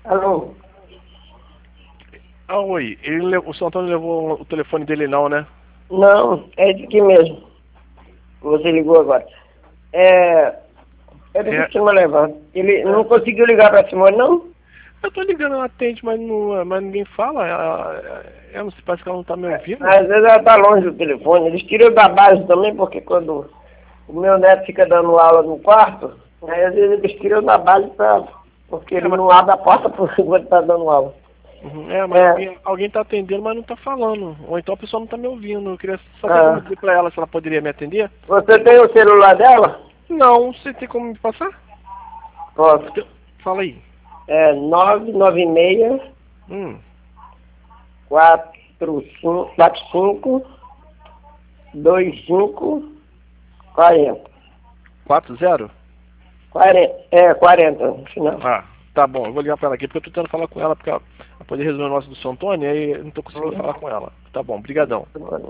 Alô? Ah, oi. O São Antônio levou o telefone dele não, né? Não, é de aqui mesmo. Você ligou agora. É do É, que você levar. Ele não conseguiu ligar pra Simone, não? eu tô ligando, ela atende, mas ninguém fala. Não sei, parece que ela não tá me ouvindo. Às vezes ela tá longe do telefone. Eles tiram da base também, porque quando o meu neto fica dando aula no quarto, aí às vezes eles tiram da base porque É, ele mas, não abre a porta por enquanto tá dando aula. mas É, alguém tá atendendo, mas não tá falando. Ou então a pessoa não tá me ouvindo. Eu queria só ter como ah, dizer pra ela se ela poderia me atender. você tem o celular dela? Não, você tem como me passar? Posso. Fala aí. É 996 Hum, 45 25 40. 40? 40 no final. Ah, tá bom. Eu vou ligar pra ela aqui porque eu tô tentando falar com ela pra poder resolver o negócio do São Antônio e aí eu não tô conseguindo falar com ela. Tá bom, brigadão.